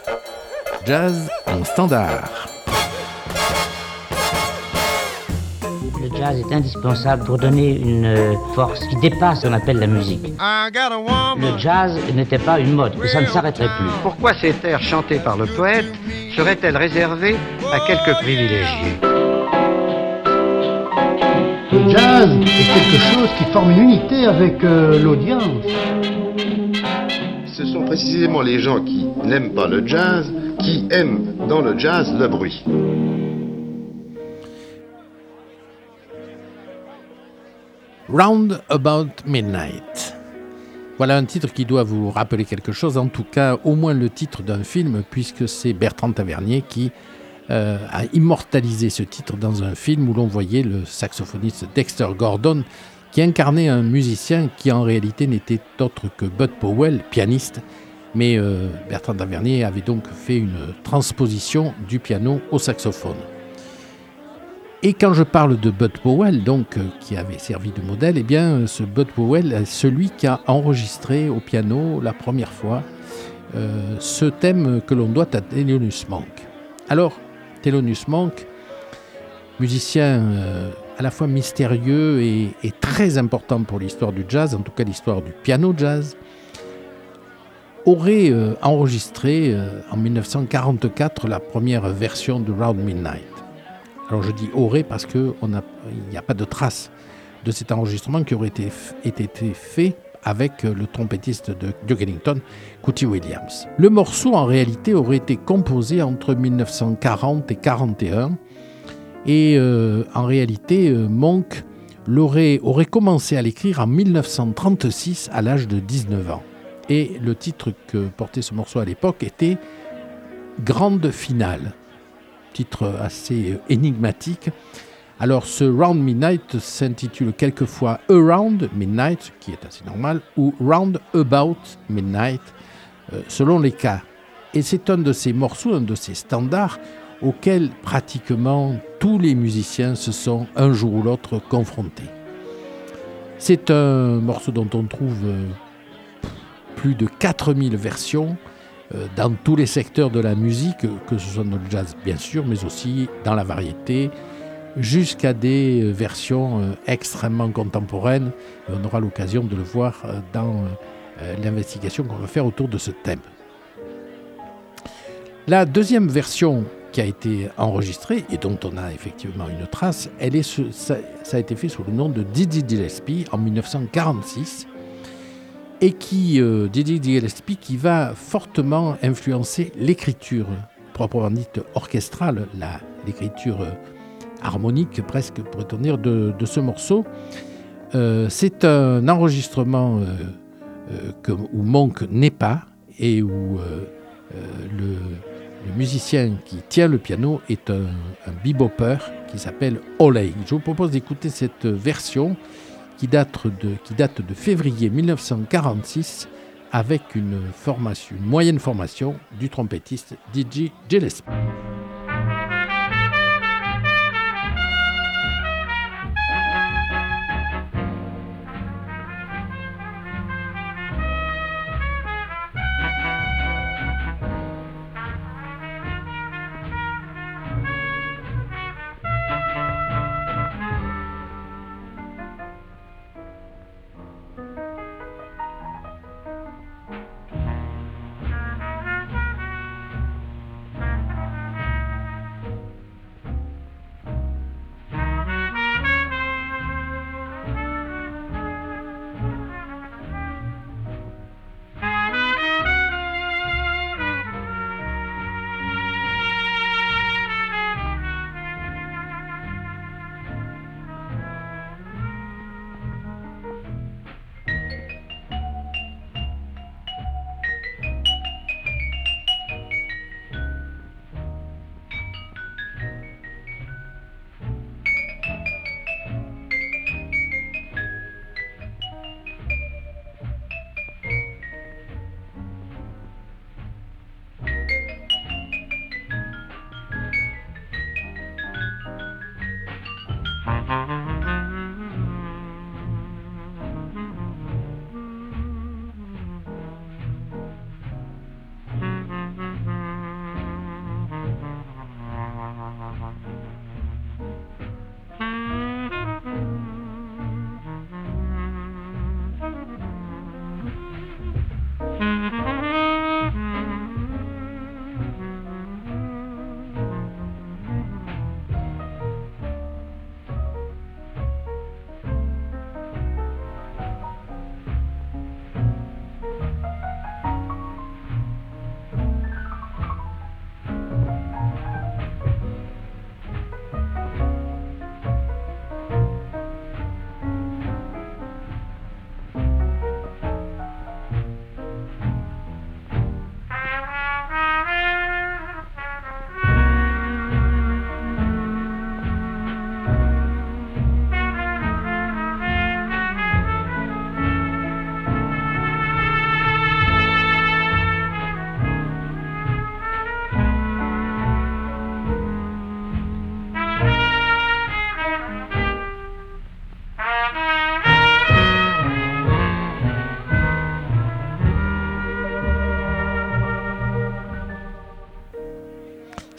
Jazz en standard. Le jazz est indispensable pour donner une force qui dépasse ce qu'on appelle la musique. Le jazz n'était pas une mode, et ça ne s'arrêterait plus. Pourquoi ces airs chantés par le poète seraient-elles réservées à quelques privilégiés ? Le jazz est quelque chose qui forme une unité avec l'audience. Ce sont précisément les gens qui n'aiment pas le jazz qui aiment dans le jazz le bruit. Round About Midnight. Voilà un titre qui doit vous rappeler quelque chose, en tout cas au moins le titre d'un film, puisque c'est Bertrand Tavernier qui a immortalisé ce titre dans un film où l'on voyait le saxophoniste Dexter Gordon qui incarnait un musicien qui en réalité n'était autre que Bud Powell, pianiste, mais Bertrand Tavernier avait donc fait une transposition du piano au saxophone. Et quand je parle de Bud Powell, donc, qui avait servi de modèle, eh bien, ce Bud Powell est celui qui a enregistré au piano la première fois ce thème que l'on doit à Thelonious Monk. Alors, Thelonious Monk, musicien à la fois mystérieux et très important pour l'histoire du jazz, en tout cas l'histoire du piano jazz, aurait enregistré en 1944 la première version de Round Midnight. Alors je dis aurait parce qu'il n'y a pas de trace de cet enregistrement qui aurait été fait avec le trompettiste de Duke Ellington, Cootie Williams. Le morceau en réalité aurait été composé entre 1940 et 1941 et en réalité Monk aurait commencé à l'écrire en 1936 à l'âge de 19 ans. Et le titre que portait ce morceau à l'époque était Grande Finale. Titre assez énigmatique. Alors ce Round Midnight s'intitule quelquefois Around Midnight, qui est assez normal, ou Round About Midnight, selon les cas. Et c'est un de ces morceaux, un de ces standards auxquels pratiquement tous les musiciens se sont un jour ou l'autre confrontés. C'est un morceau dont on trouve plus de 4000 versions, dans tous les secteurs de la musique, que ce soit dans le jazz bien sûr, mais aussi dans la variété, jusqu'à des versions extrêmement contemporaines. Et on aura l'occasion de le voir dans l'investigation qu'on va faire autour de ce thème. La deuxième version qui a été enregistrée et dont on a effectivement une trace, ça a été fait sous le nom de Dizzy Gillespie en 1946. Et Dizzy Gillespie, qui va fortement influencer l'écriture proprement dite orchestrale, l'écriture harmonique presque, pourrait-on dire, de ce morceau. C'est un enregistrement où Monk n'est pas et où le musicien qui tient le piano est un bebopper qui s'appelle Olay. Je vous propose d'écouter cette version qui date de février 1946 avec une moyenne formation du trompettiste Dizzy Gillespie.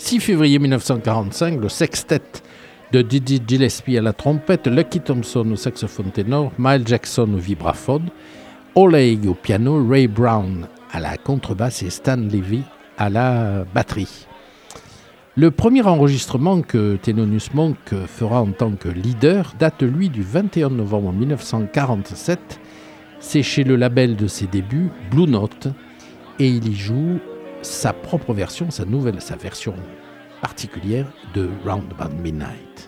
6 février 1945, le sextet de Dizzy Gillespie à la trompette, Lucky Thompson au saxophone ténor, Miles Jackson au vibraphone, Oleg au piano, Ray Brown à la contrebasse et Stan Levy à la batterie. Le premier enregistrement que Thelonious Monk fera en tant que leader date, lui, du 21 novembre 1947. C'est chez le label de ses débuts, Blue Note, et il y joue sa propre version, sa version particulière de Roundabout Midnight.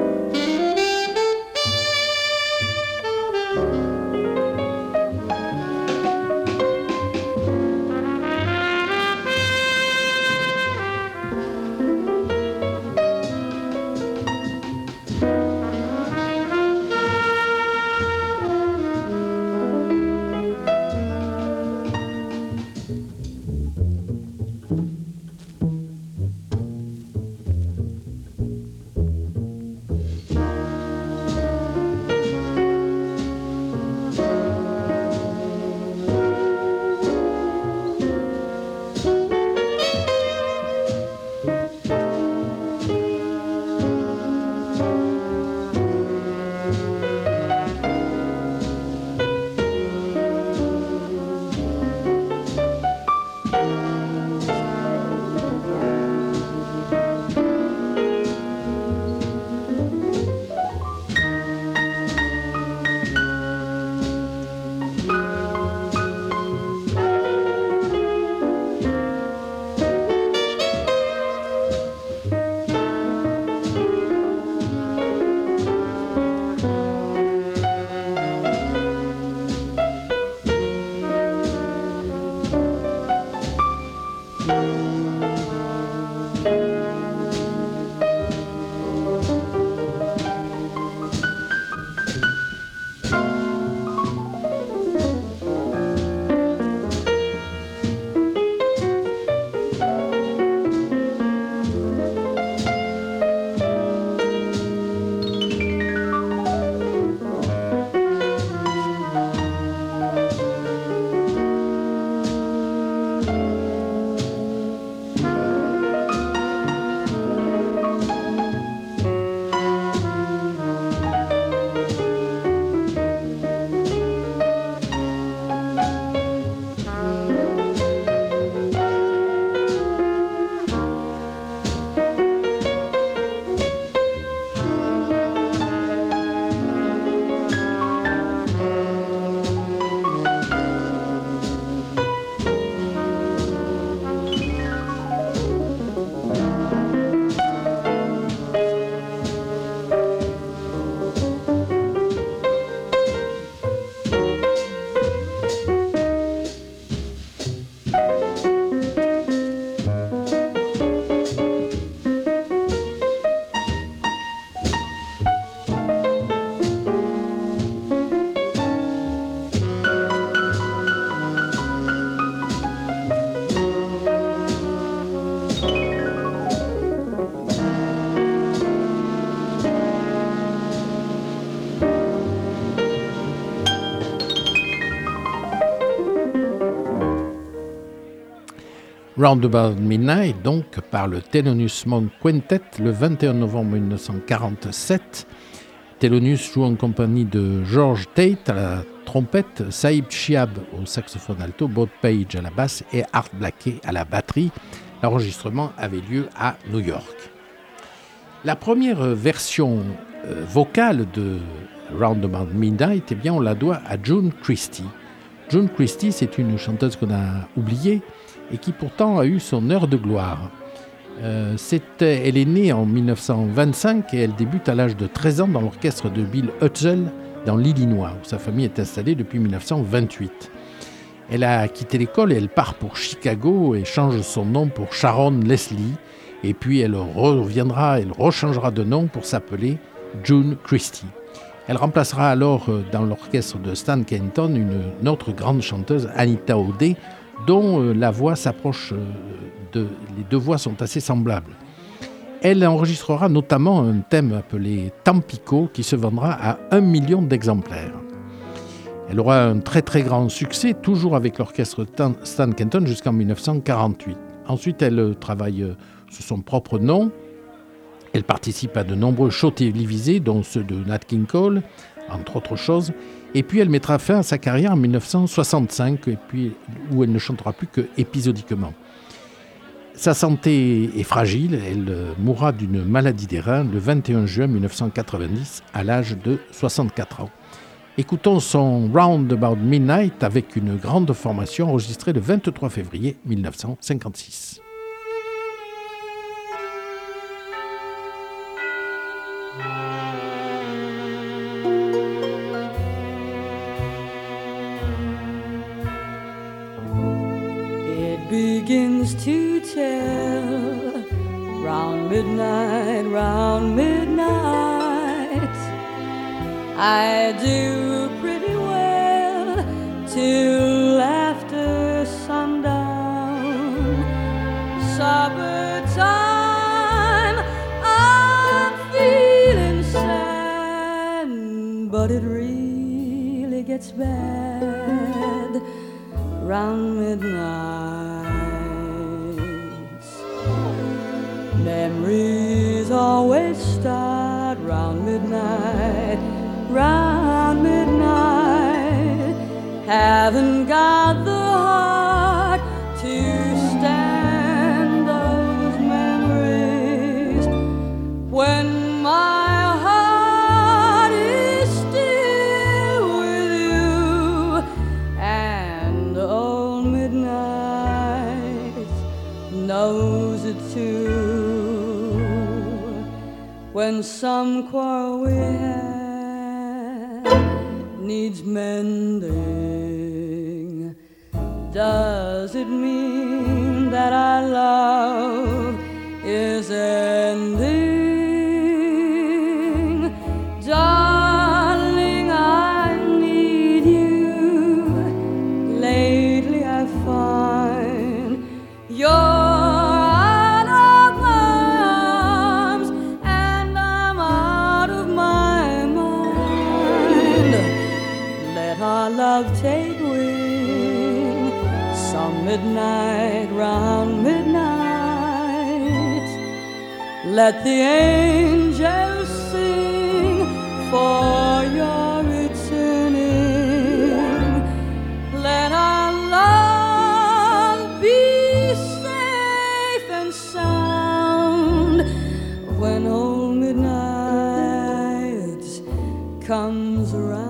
Roundabout Midnight, donc, par le Thelonious Monk Quintet, le 21 novembre 1947. Thelonious joue en compagnie de George Tate à la trompette, Saïd Chiab au saxophone alto, Bob Page à la basse et Art Blakey à la batterie. L'enregistrement avait lieu à New York. La première version vocale de Roundabout Midnight, eh bien, on la doit à June Christy. June Christy, c'est une chanteuse qu'on a oubliée et qui pourtant a eu son heure de gloire. Elle est née en 1925 et elle débute à l'âge de 13 ans dans l'orchestre de Bill Hutzel dans l'Illinois, où sa famille est installée depuis 1928. Elle a quitté l'école et elle part pour Chicago et change son nom pour Sharon Leslie. Et puis elle rechangera de nom pour s'appeler June Christy. Elle remplacera alors dans l'orchestre de Stan Kenton une autre grande chanteuse, Anita O'Day, dont la voix s'approche les deux voix sont assez semblables. Elle enregistrera notamment un thème appelé Tampico qui se vendra à 1 million d'exemplaires. Elle aura un très très grand succès, toujours avec l'orchestre Stan Kenton jusqu'en 1948. Ensuite, elle travaille sous son propre nom. Elle participe à de nombreux shows télévisés, dont ceux de Nat King Cole, entre autres choses. Et puis elle mettra fin à sa carrière en 1965, et puis, où elle ne chantera plus que épisodiquement. Sa santé est fragile, elle mourra d'une maladie des reins le 21 juin 1990 à l'âge de 64 ans. Écoutons son Round About Midnight avec une grande formation enregistrée le 23 février 1956. Begins to tell round midnight I do pretty well till after sundown. Supper time I'm feeling sad, but it really gets bad round midnight. Memories always start round midnight, round midnight. Haven't got the heart to stand those memories when my heart is still with you. And old midnight knows it too. When some quarrel we had needs mending, does it mean that our love is ending? Darling, I need you. Lately I find you're love take wing some midnight, round midnight. Let the angels sing for your returning. Let our love be safe and sound when old midnight comes around.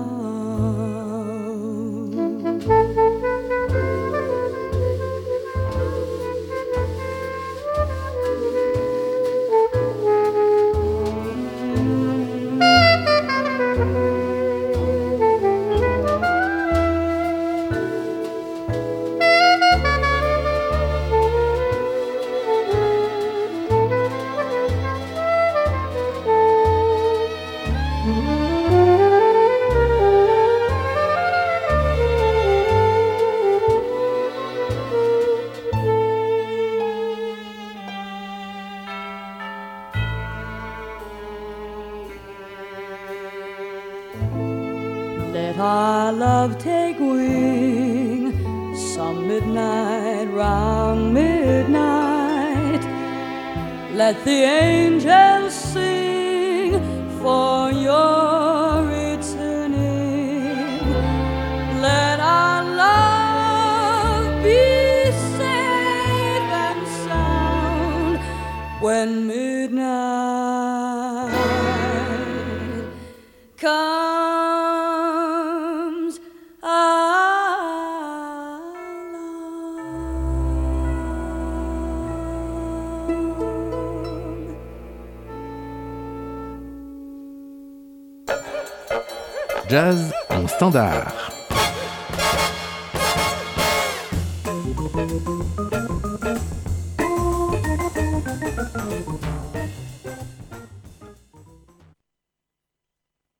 Let our love take wing some midnight, round midnight. Let the angels sing for your returning. Let our love be safe and sound when midnight comes. Jazz en standard.